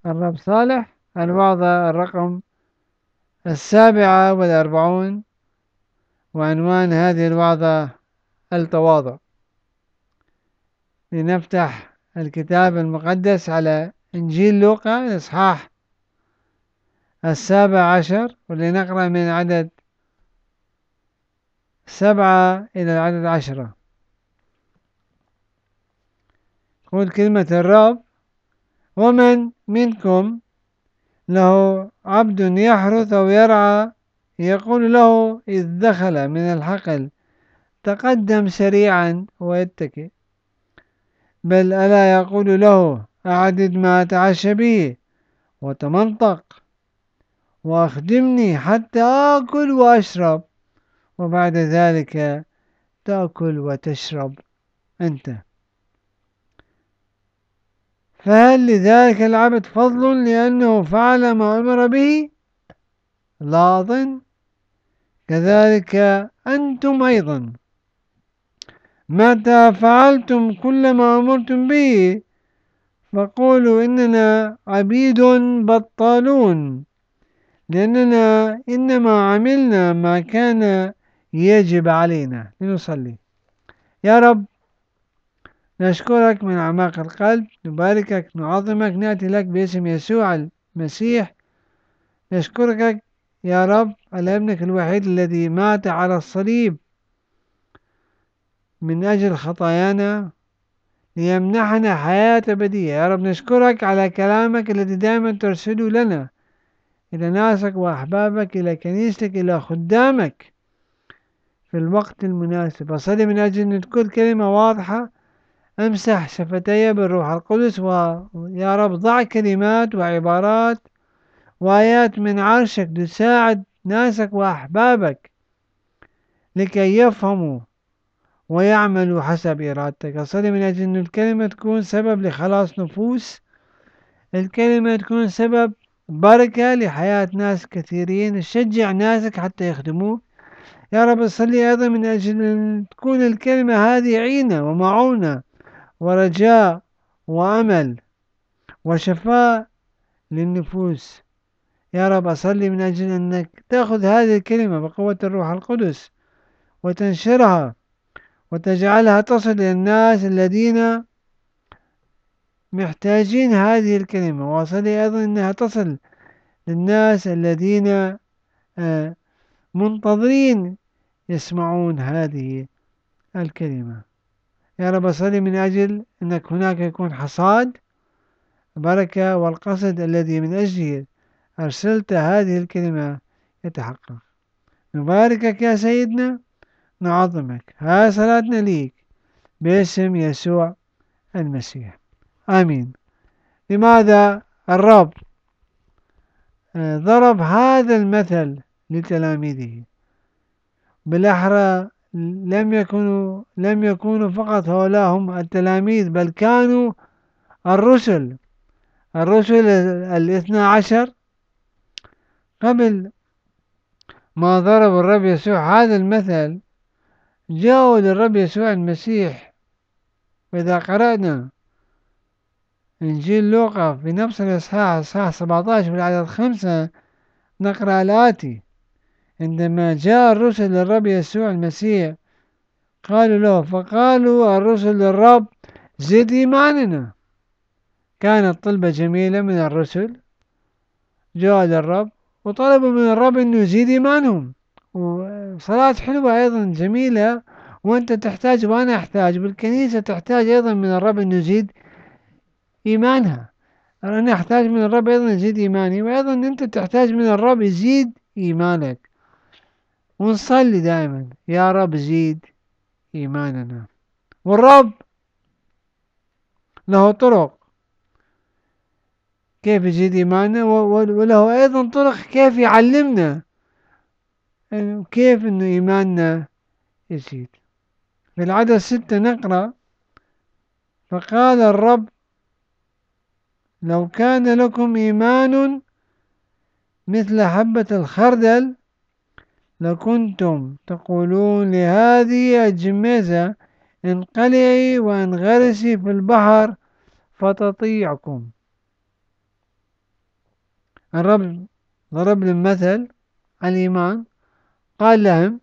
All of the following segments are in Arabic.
الرب صالح. الوعظة الرقم 47، وعنوان هذه الوعظة التواضع. لنفتح الكتاب المقدس على إنجيل لوقا الإصحاح 17، ولنقرأ من عدد 7 إلى العدد 10. تقول كلمة الرب: ومن منكم له عبد يحرث أو يرعى، يقول له إذ دخل من الحقل تقدم سريعا واتكئ، بل ألا يقول له أعدد ما أتعشى به وتمنطق وأخدمني حتى آكل وأشرب، وبعد ذلك تأكل وتشرب أنت. فهل لذلك العبد فضل لأنه فعل ما أمر به؟ لا أظن. كذلك أنتم أيضا متى فعلتم كل ما أمرتم به فقولوا إننا عبيد بطالون، لأننا إنما عملنا ما كان يجب علينا. لنصلي. يا رب، نشكرك من أعماق القلب، نباركك، نعظمك، نأتي لك باسم يسوع المسيح. نشكرك يا رب على ابنك الوحيد الذي مات على الصليب من أجل خطايانا ليمنحنا حياة أبدية. يا رب نشكرك على كلامك الذي دائما ترسله لنا إلى ناسك وأحبابك، إلى كنيستك، إلى خدامك في الوقت المناسب. أصلي من أجل أن تكون كلمة واضحة، أمسح شفتي بالروح القدس، ويا رب ضع كلمات وعبارات وآيات من عرشك تساعد ناسك وأحبابك لكي يفهموا ويعملوا حسب إرادتك. أصلي من أجل أن الكلمة تكون سبب لخلاص نفوس، الكلمة تكون سبب بركة لحياة ناس كثيرين، تشجع ناسك حتى يخدموك. يا رب أصلي أيضا من أجل أن تكون الكلمة هذه عينة ومعونة ورجاء وأمل وشفاء للنفوس. يا رب أصلي من أجل أنك تأخذ هذه الكلمة بقوة الروح القدس وتنشرها وتجعلها تصل إلى الناس الذين محتاجين هذه الكلمة، وأصلي أيضا أنها تصل للناس الذين منتظرين يسمعون هذه الكلمة. يا رب أصلي من أجل أنك هناك يكون حصاد بركة، والقصد الذي من أجله أرسلت هذه الكلمة يتحقق. نباركك يا سيدنا، نعظمك. ها صلاتنا ليك باسم يسوع المسيح، آمين. لماذا الرب ضرب هذا المثل لتلاميذه؟ بالأحرى لم يكونوا فقط هؤلاء هم التلاميذ، بل كانوا الرسل 12. قبل ما ضرب الرب يسوع هذا المثل جاءوا للرب يسوع المسيح. وإذا قرأنا إنجيل لوقا في نفس الإصحاح 17 في العدد 5 نقرأ الآتي: عندما جاء الرسل للرب يسوع المسيح قالوا له، فقالوا الرسل للرب زد إيماننا. كانت طلبة جميلة من الرسل، جاءوا للرب وطلبوا من الرب أنه يزيد إيمانهم. وصلاة حلوة أيضا جميلة، وأنت تحتاج وأنا أحتاج، والكنيسة تحتاج أيضا من الرب أنه يزيد إيمانها. أنا أحتاج من الرب أيضا يزيد إيماني، وأيضا أنت تحتاج من الرب يزيد إيمانك. ونصلي دائما: يا رب زيد إيماننا. والرب له طرق كيف يزيد إيماننا، وله أيضا طرق كيف يعلمنا كيف أنه إيماننا يزيد. في العدد 6 نقرأ: فقال الرب لو كان لكم إيمان مثل حبة الخردل لكنتم تقولون لهذه الجميزة انقلعي وانغرسي في البحر فتطيعكم. الرب ضرب لهم مثل عن الإيمان، قال لهم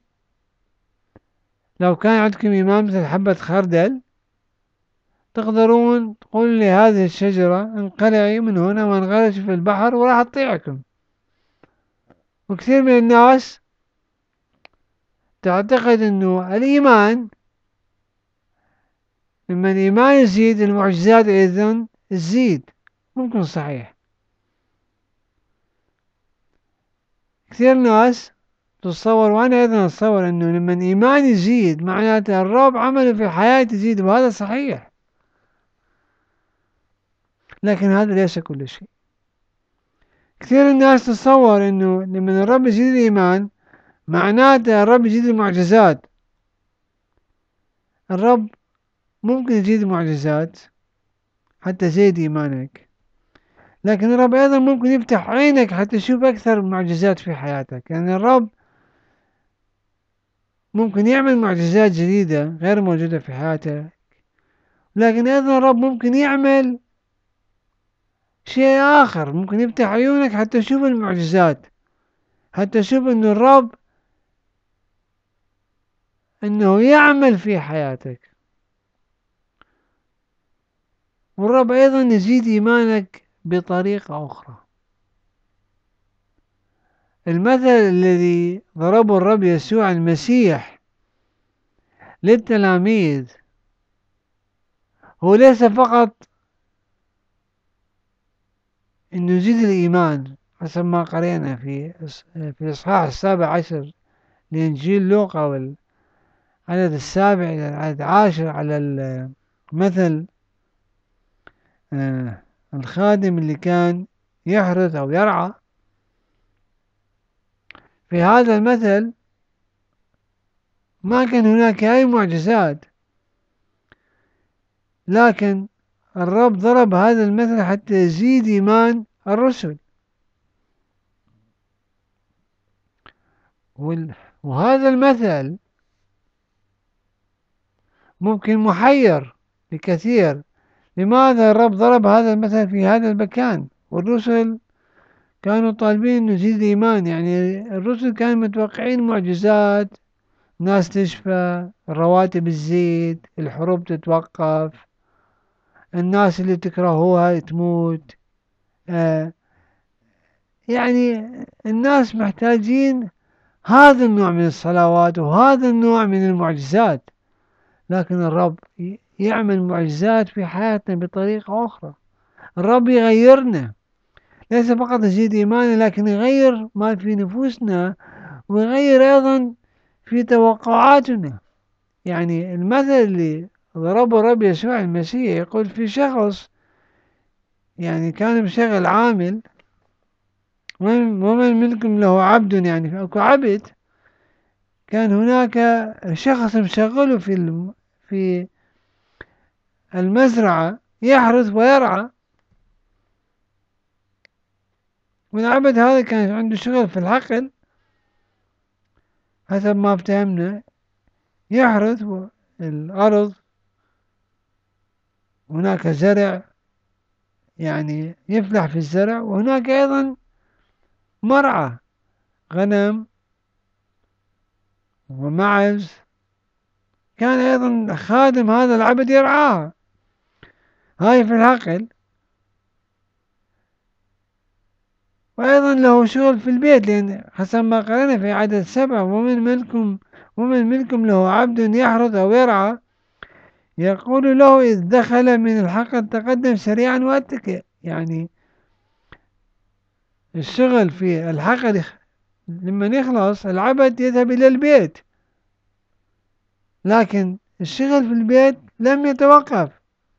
لو كان عندكم إيمان مثل حبة خردل تقدرون تقولوا لهذه الشجرة انقلعي من هنا وانغرقي في البحر وراح تطيعكم. وكثير من الناس تعتقد أنه الإيمان لما الإيمان يزيد المعجزات أيضا تزيد. ممكن صحيح، كثير ناس تتصور وأنا أيضا أتصور أنه لما الإيمان يزيد معناته الرب عمله في الحياة يزيد، وهذا صحيح، لكن هذا ليس كل شيء. كثير الناس تتصور أنه لما الرب يزيد الإيمان معناته الرب يزيد المعجزات. الرب ممكن يزيد المعجزات حتى يزيد إيمانك، لكن الرب أيضا ممكن يفتح عينك حتى تشوف أكثر معجزات في حياتك. يعني الرب ممكن يعمل معجزات جديدة غير موجودة في حياتك، لكن أيضا الرب ممكن يعمل شيء آخر، ممكن يفتح عيونك حتى تشوف المعجزات، حتى تشوف أنه الرب أنه يعمل في حياتك. والرب أيضا يزيد إيمانك بطريقة أخرى. المثل الذي ضربه الرب يسوع المسيح للتلاميذ هو ليس فقط أنه يزيد الإيمان حسب ما قرأنا في الإصحاح 17 لإنجيل لوقا والعدد 7 إلى العدد 10 على المثل الخادم اللي كان يحرث أو يرعى. في هذا المثل ما كان هناك أي معجزات، لكن الرب ضرب هذا المثل حتى يزيد إيمان الرسل. وهذا المثل ممكن محير لكثير، لماذا الرب ضرب هذا المثل في هذا المكان والرسل كانوا طالبين أن يزيد الإيمان؟ يعني الرسل كانوا متوقعين معجزات، ناس تشفى، الرواتب تزيد، الحروب تتوقف، الناس اللي تكرهوها تموت. يعني الناس محتاجين هذا النوع من الصلوات وهذا النوع من المعجزات، لكن الرب يعمل معجزات في حياتنا بطريقة أخرى. الرب يغيرنا، ليس فقط يزيد إيماننا لكن يغير ما في نفوسنا ويغير أيضا في توقعاتنا. يعني المثل اللي ضربه الرب يسوع المسيح يقول في شخص يعني كان بشغل عامل، ومن منكم له عبد، يعني أكو عبد كان هناك شخص مشغله في المزرعة يحرث ويرعى، والعبد هذا كان عنده شغل في الحقل حسب ما افتهمنا، يحرث الأرض، هناك زرع يعني يفلح في الزرع، وهناك أيضا مرعى غنم ومعز، كان أيضا خادم هذا العبد يرعاها هاي في الحقل، وأيضا له شغل في البيت، لأن حسب ما قرأنا في عدد 7 ومن منكم له عبد يحرث أو يرعى يقول له إذ دخل من الحقل تقدم سريعا واتكئ. يعني الشغل في الحقل لما يخلص العبد يذهب إلى البيت، لكن الشغل في البيت لم يتوقف،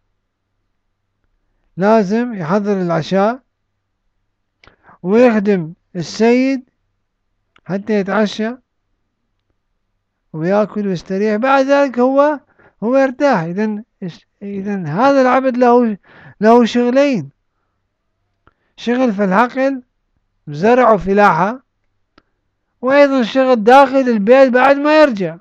لازم يحضر العشاء ويخدم السيد حتى يتعشى ويأكل ويستريح، بعد ذلك هو يرتاح. إذن هذا العبد له شغلين، شغل في الحقل زرع وفلاحة، وأيضا شغل داخل البيت بعد ما يرجع.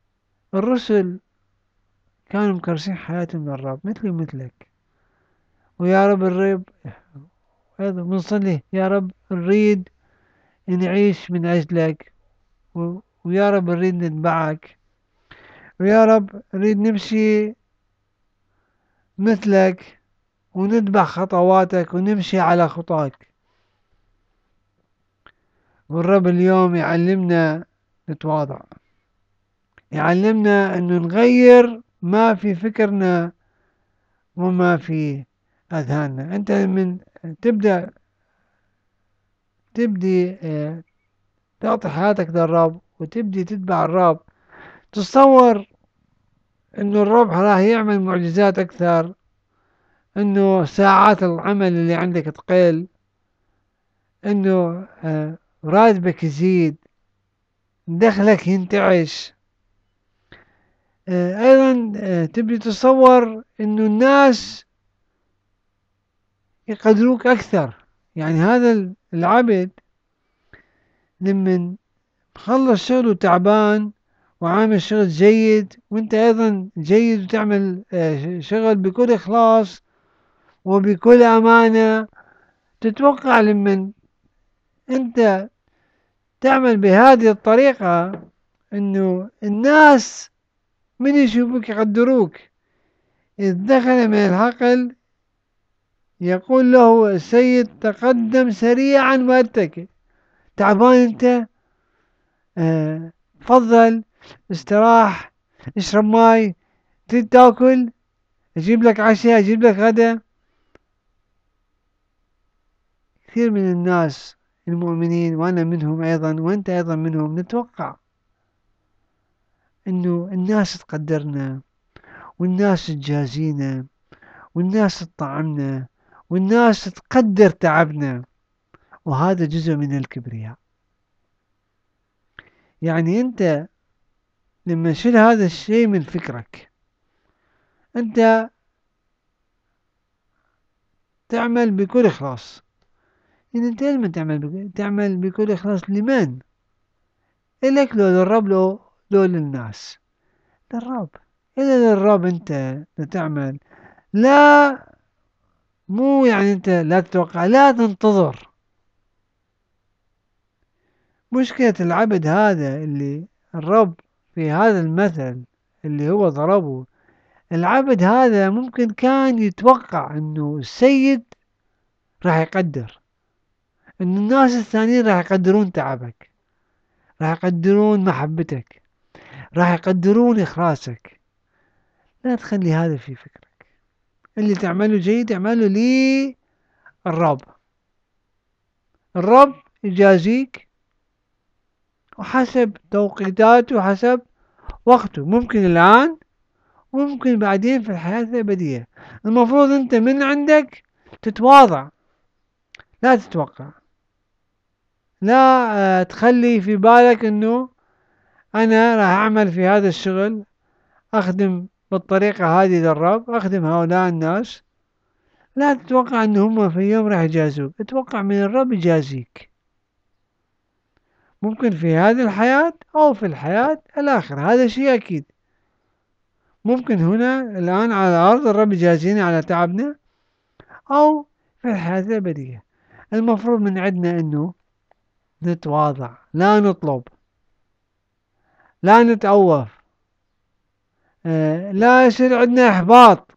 الرسل كانوا مكرسين حياتهم للرب مثلي ومثلك، ويا رب أيضا بنصلي يا رب نريد نعيش من أجلك، ويا رب نريد نتبعك، ويا رب نريد نمشي مثلك ونتبع خطواتك ونمشي على خطاك. والرب اليوم يعلمنا نتواضع، يعلمنا أنه نغير ما في فكرنا وما في أذهاننا. أنت من تبدي تعطي حياتك للرب وتبدي تتبع الرب، تصور أنه الرب راح يعمل معجزات أكثر، أنه ساعات العمل اللي عندك تقل، أنه راتبك يزيد، دخلك ينتعش. أيضا تبدي تتصور أنه الناس يقدروك أكثر. يعني هذا العبد لمن خلص شغله تعبان وعامل شغل جيد، وانت ايضا جيد وتعمل شغل بكل اخلاص وبكل امانة، تتوقع لمن انت تعمل بهذه الطريقة انه الناس من يشوفوك يقدروك. إذ دخل من الحقل يقول له السيد تقدم سريعا واتكئ. تعبان انت، تفضل استراح، اشرب ماي، تريد تاكل، اجيب لك عشاء، اجيب لك غدا. كثير من الناس المؤمنين وانا منهم ايضا وانت ايضا منهم نتوقع انه الناس تقدرنا والناس تجازينا والناس تطعمنا والناس تقدر تعبنا، وهذا جزء من الكبرياء. يعني انت لما تشيل هذا الشيء من فكرك، انت تعمل بكل إخلاص. يعني أنت لما تعمل بكل إخلاص لمن؟ إلك لو للرب لو للناس؟ للرب. إذا للرب أنت تعمل، لا، مو يعني أنت لا تتوقع، لا تنتظر. مشكلة العبد هذا اللي الرب في هذا المثل اللي هو ضربه، العبد هذا ممكن كان يتوقع أنه السيد راح يقدر، أن الناس الثانيين راح يقدرون تعبك، راح يقدرون محبتك، راح يقدرون إخلاصك. لا تخلي هذا في فكرك. اللي تعمله جيد اعمله للرب. الرب يجازيك وحسب توقيتاته وحسب وقته، ممكن الآن وممكن بعدين في الحياة الأبدية. المفروض أنت من عندك تتواضع، لا تتوقع، لا تخلي في بالك أنه أنا راح أعمل في هذا الشغل، أخدم بالطريقة هذه للرب، أخدم هؤلاء الناس. لا تتوقع أن هم في يوم راح يجازوك، اتوقع من الرب يجازيك، ممكن في هذه الحياة أو في الحياة الآخرة، هذا شيء أكيد. ممكن هنا الآن على الأرض الرب يجازينا على تعبنا، أو في الحياة الأبدية. المفروض من عندنا أنه نتواضع، لا نطلب، لا نتأوف، لا يصير عندنا إحباط.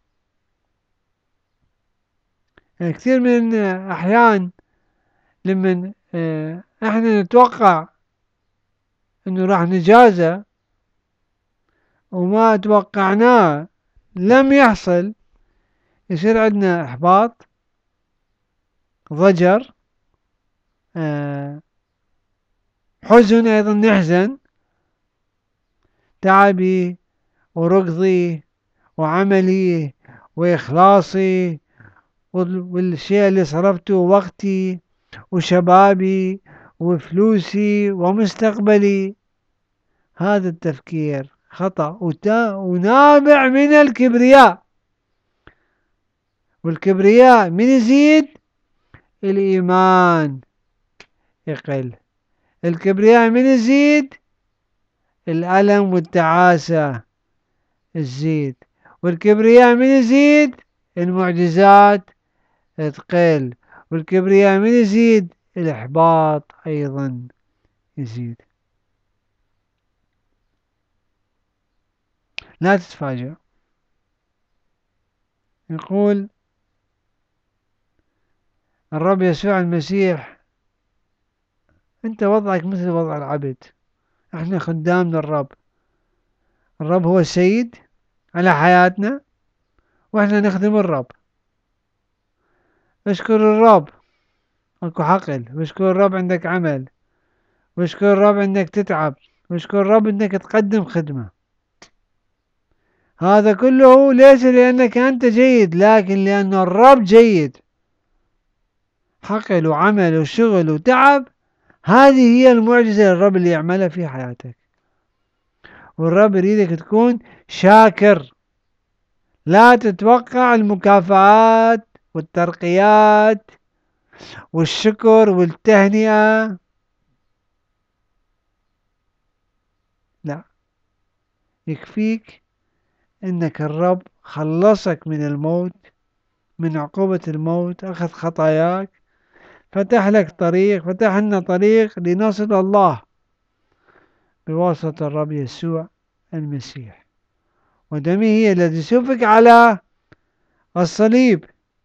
كثير من أحيان لمن احنا نتوقع انه راح نجازى وما توقعناه لم يحصل، يصير عندنا احباط، ضجر، حزن، ايضا نحزن. تعبي وركضي وعملي واخلاصي والشيء اللي صرفته وقتي وشبابي وفلوسي ومستقبلي، هذا التفكير خطأ ونابع من الكبرياء. والكبرياء من يزيد الإيمان يقل، الكبرياء من يزيد الألم والتعاسة تزيد، والكبرياء من يزيد المعجزات تقل، والكبرياء من يزيد؟ الإحباط أيضا يزيد. لا تتفاجأ. يقول الرب يسوع المسيح: أنت وضعك مثل وضع العبد. احنا خدام للرب، الرب هو السيد على حياتنا، واحنا نخدم الرب. اشكر الرب اكو حقل، واشكر الرب عندك عمل، واشكر الرب انك تتعب، واشكر الرب انك تقدم خدمة. هذا كله ليس لأنك أنت جيد، لكن لأن الرب جيد. حقل وعمل وشغل وتعب، هذه هي المعجزة الرب اللي يعملها في حياتك. والرب يريدك تكون شاكر، لا تتوقع المكافآت والترقيات والشكر والتهنئة. لا، يكفيك انك الرب خلصك من الموت، من عقوبة الموت، اخذ خطاياك، فتح لك طريق، فتح لنا طريق لنصل الله بواسطة الرب يسوع المسيح. ودمه هي الذي سفك على الصليب.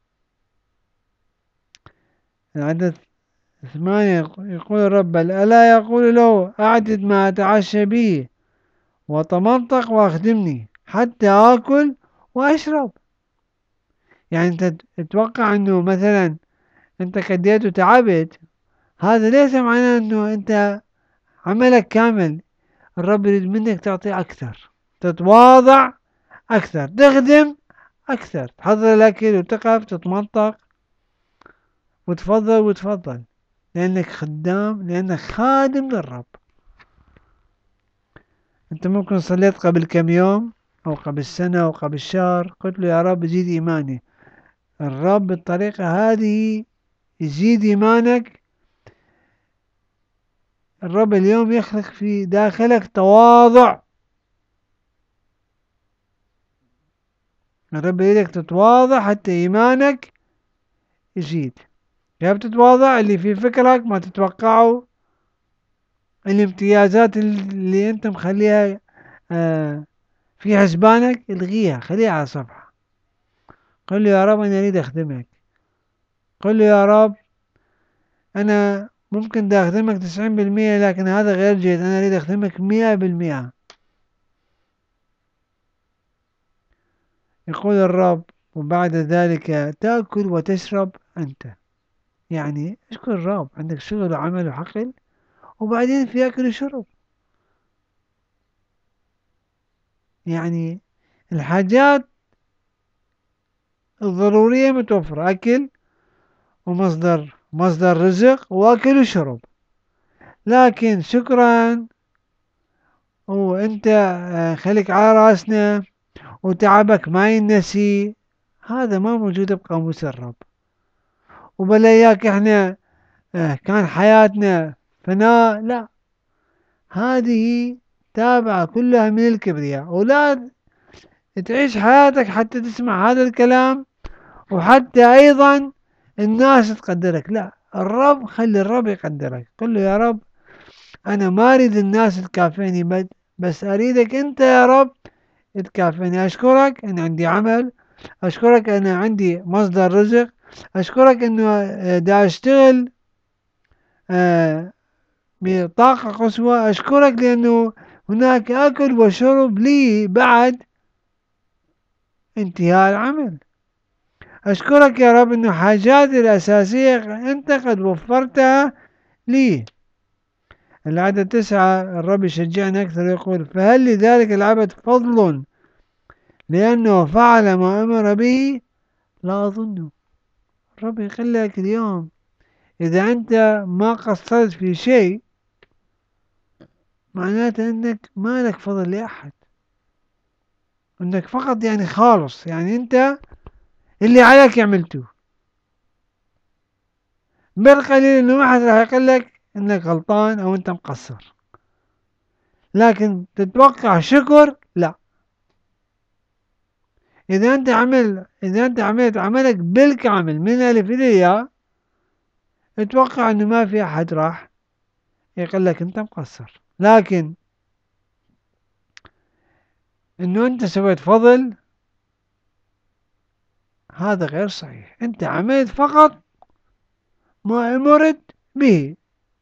العدد 8 يقول الرب: بل ألا يقول له أعدد ما أتعشى به وتمنطق وأخدمني حتى آكل وأشرب. يعني أنت تتوقع أنه مثلا أنت كديت وتعبت، هذا ليس معناه أنه أنت عملك كامل. الرب يريد منك تعطي أكثر، تتواضع أكثر، تخدم أكثر، تحضر الأكل وتقف تتمنطق وتفضل وتفضل، لأنك خدام، لأنك خادم للرب. أنت ممكن صليت قبل كم يوم أو قبل سنة أو قبل شهر، قلت له: يا رب زيد إيماني. الرب بالطريقة هذه يزيد إيمانك. الرب اليوم يخلق في داخلك تواضع. الرب يريدك تتواضع حتى إيمانك يزيد. يا بتتواضع، اللي في فكرك ما تتوقعه، الامتيازات اللي انت مخليها في حسبانك، الغيها، خليها على صفحة. قل له: يا رب أنا أريد أخدمك. قل له: يا رب أنا ممكن دا أخدمك 90%، لكن هذا غير جيد، أنا أريد أخدمك 100%. يقول الرب: وبعد ذلك تأكل وتشرب أنت. يعني اشكر الرب، عندك شغل وعمل وحقل، وبعدين في أكل وشرب. يعني الحاجات الضرورية متوفرة، أكل ومصدر رزق وأكل وشرب. لكن شكرا وانت خليك على راسنا وتعبك ما ينسي، هذا ما موجود بقاموس الرب. وبلا اياك احنا كان حياتنا فناء، لا، هذه تابعة كلها من الكبرياء. ولا تعيش حياتك حتى تسمع هذا الكلام وحتى أيضا الناس تقدرك. لا، الرب، خلي الرب يقدرك. قل له: يا رب أنا ما أريد الناس تكافئني، بس أريدك أنت يا رب تكافئني. أشكرك أن عندي عمل، أشكرك أن عندي مصدر رزق، أشكرك أنه دا أشتغل بطاقة قصوى، أشكرك لأنه هناك أكل وشرب لي بعد انتهاء العمل. أشكرك يا رب أنه حاجاتي الأساسية أنت قد وفرتها لي. العدد 9 الرب يشجعنا أكثر، يقول: فهل لذلك العبد فضل لأنه فعل ما أمر به؟ لا أظن. الرب يقول لك اليوم: إذا أنت ما قصرت في شيء، معناته أنك ما لك فضل لأحد، أنك فقط يعني خالص، يعني أنت اللي عليك عملته. بالقليل أنه ما حد راح يقول لك أنك غلطان أو أنت مقصر، لكن تتوقع شكر؟ لا. إذا أنت عملت عملك بالكامل من الألف إلى الياء، اتوقع إنه ما في أحد راح يقول لك أنت مقصر. لكن إنه أنت سويت فضل، هذا غير صحيح. أنت عملت فقط ما أمرت به.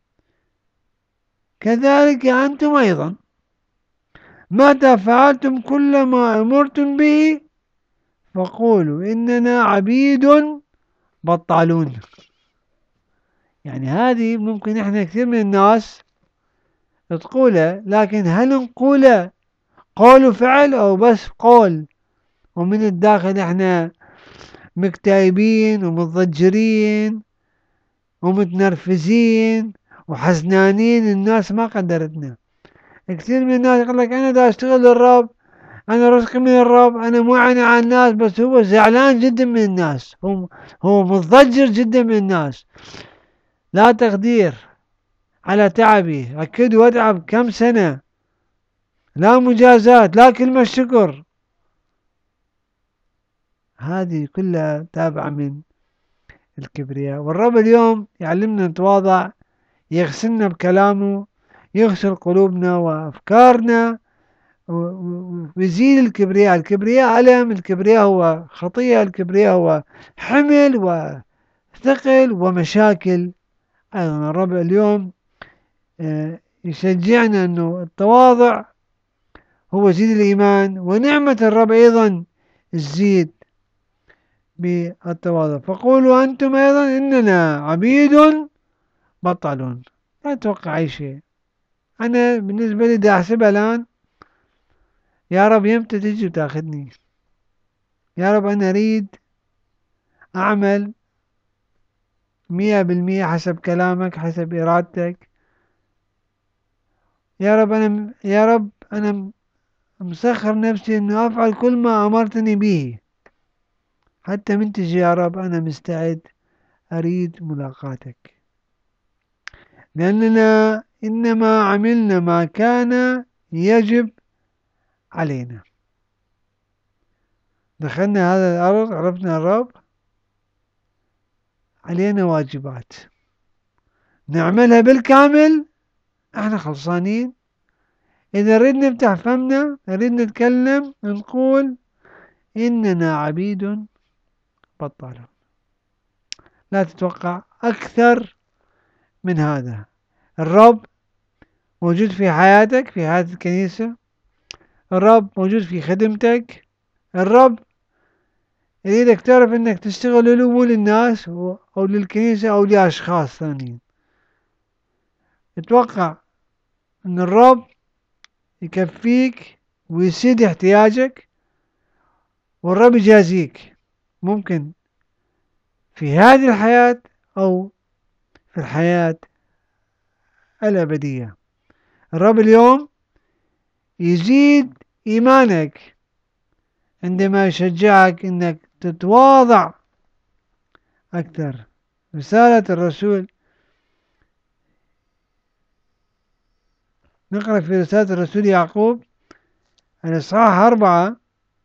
كذلك أنتم أيضا متى فعلتم كل ما أمرتم به فقولوا إننا عبيد بطالون. يعني هذه ممكن إحنا كثير من الناس تقولها، لكن هل نقولها قول وفعل أو بس قول ومن الداخل إحنا مكتئبين ومتضجرين ومتنرفزين وحزنانين؟ الناس ما قدرتنا. كثير من الناس يقول لك أنا دا أشتغل للرب، أنا رزقي من الرب، أنا مو عاني عن الناس، بس هو زعلان جدا من الناس، هو متضجر جدا من الناس. لا تقدير على تعبي، أكد وأتعب كم سنة، لا مجازات، لا كلمة شكر. هذه كلها تابعة من الكبرياء. والرب اليوم يعلمنا نتواضع، يغسلنا بكلامه، يغسل قلوبنا وأفكارنا ويزيل الكبرياء. الكبرياء ألم، الكبرياء هو خطيئة، الكبرياء هو حمل وثقل ومشاكل. أيضا الرب اليوم يشجعنا أنه التواضع هو زيد الإيمان، ونعمة الرب أيضا تزيد بالتواضع. فقولوا أنتم أيضا إننا عبيد بطلون. لا أتوقع أي شيء. أنا بالنسبة لي دا أحسبها الآن، يا رب يمتى تجي وتاخذني؟ يا رب أنا أريد أعمل 100% حسب كلامك، حسب إرادتك. يا رب أنا مسخر نفسي إنه أفعل كل ما أمرتني به. حتى من تجي يا رب أنا مستعد، أريد ملاقاتك، لأننا إنما عملنا ما كان يجب علينا. دخلنا هذا الأرض، عرفنا الرب، علينا واجبات نعملها بالكامل، احنا خلصانين. إذا نريد نفتح فمنا، نريد نتكلم، نقول إننا عبيد بطالون. لا تتوقع أكثر من هذا. الرب موجود في حياتك، في حياة الكنيسة. الرب موجود في خدمتك. الرب يريدك تعرف انك تشتغل له مو للناس او للكنيسة او لاشخاص ثانيين. اتوقع ان الرب يكفيك ويسد احتياجك، والرب يجازيك، ممكن في هذه الحياة او في الحياة الأبدية. الرب اليوم يزيد إيمانك عندما يشجعك انك تتواضع أكثر. رسالة الرسول، نقرأ في رسالة الرسول يعقوب الإصحاح 4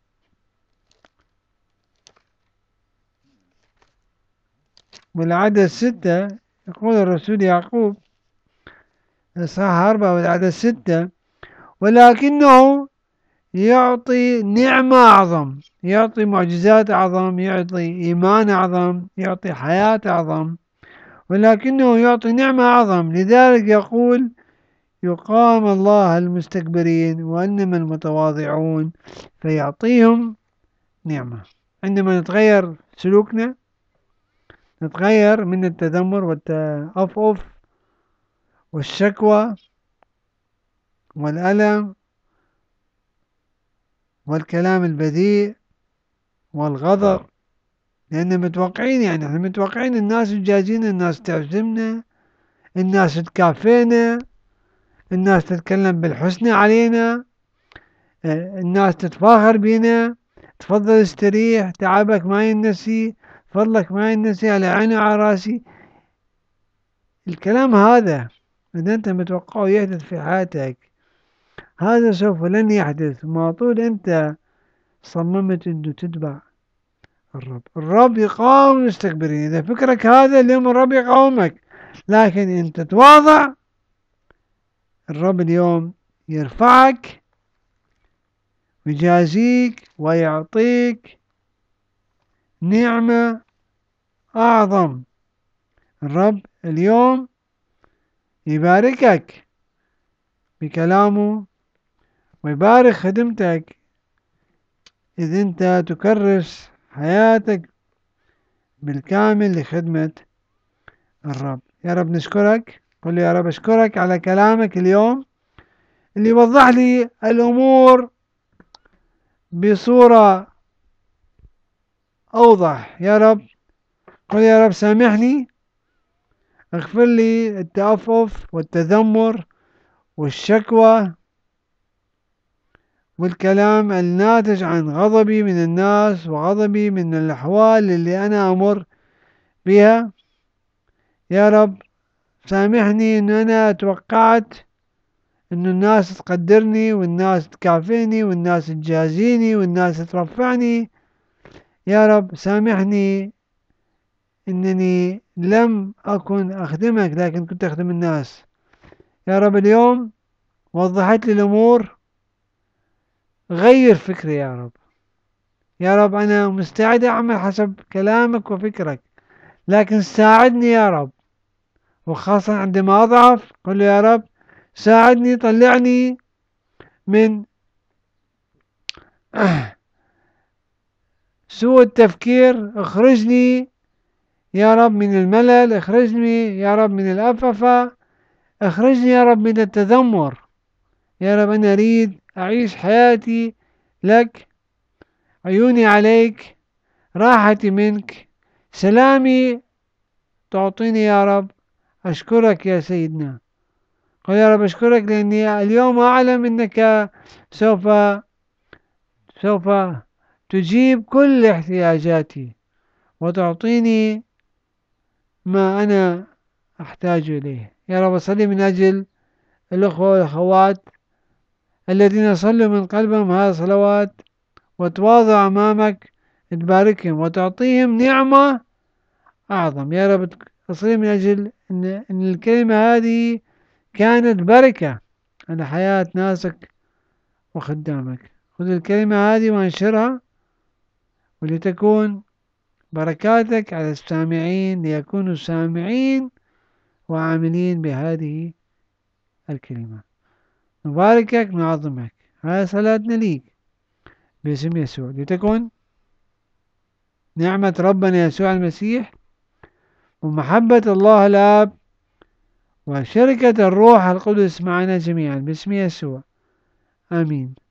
والعدد 6. يقول الرسول يعقوب الإصحاح 4 والعدد 6: ولكنه يعطي نعمة أعظم، يعطي معجزات أعظم، يعطي إيمان أعظم، يعطي حياة أعظم، ولكنه يعطي نعمة أعظم. لذلك يقول يقام الله المستكبرين وإنما المتواضعون فيعطيهم نعمة. عندما نتغير سلوكنا، نتغير من التذمر والتأفف والشكوى والألم والكلام البذيء والغضب، لأن متوقعين، يعني احنا متوقعين الناس تجازينا، الناس تعزمنا، الناس تكافئنا، الناس تتكلم بالحسنى علينا، الناس تتفاخر بينا، تفضل استريح، تعبك ما ينسي، فضلك ما ينسي، على عيني وعلى راسي. الكلام هذا إذا أنت متوقعه يحدث في حياتك، هذا سوف لن يحدث ما طول أنت صممت إنه تتبع الرب يقاوم المستكبرين. إذا فكرك هذا اليوم الرب يقاومك، لكن إن تتواضع الرب اليوم يرفعك ويجازيك ويعطيك نعمة أعظم. الرب اليوم يباركك بكلامه ويبارك خدمتك إذا أنت تكرس حياتك بالكامل لخدمة الرب. يا رب نشكرك، قل يا رب أشكرك على كلامك اليوم اللي يوضح لي الأمور بصورة أوضح. يا رب قل يا رب سامحني، اغفر لي التأفف والتذمر والشكوى والكلام الناتج عن غضبي من الناس وغضبي من الأحوال اللي أنا أمر بها. يا رب سامحني أن أنا توقعت أن الناس تقدرني والناس تكافئني والناس تجازيني والناس ترفعني. يا رب سامحني أنني لم أكن أخدمك لكن كنت أخدم الناس. يا رب اليوم وضحت لي الأمور، غير فكري يا رب. يا رب أنا مستعد أعمل حسب كلامك وفكرك، لكن ساعدني يا رب، وخاصة عندما أضعف قل يا رب ساعدني، طلعني من سوء التفكير، اخرجني يا رب من الملل، اخرجني يا رب من الأففة، اخرجني يا رب من التذمر. يا رب أنا أريد أعيش حياتي لك، عيوني عليك، راحتي منك، سلامي تعطيني يا رب. أشكرك يا سيدنا. قل يا رب أشكرك لأني اليوم أعلم أنك سوف تجيب كل احتياجاتي وتعطيني ما أنا أحتاج إليه. يا رب أصلي من أجل الأخوة والأخوات الذين يصلوا من قلبهم هذه الصلوات وتواضع أمامك، تباركهم وتعطيهم نعمة أعظم. يا رب أصلي من أجل أن الكلمة هذه كانت بركة على حياة ناسك وخدامك. خذ الكلمة هذه وانشرها ولتكون بركاتك على السامعين، ليكونوا سامعين وعاملين بهذه الكلمة. نباركك نعظمك. هذا صلاتنا ليك باسم يسوع، لتكن نعمة ربنا يسوع المسيح ومحبة الله الآب وشركة الروح القدس معنا جميعا باسم يسوع. آمين.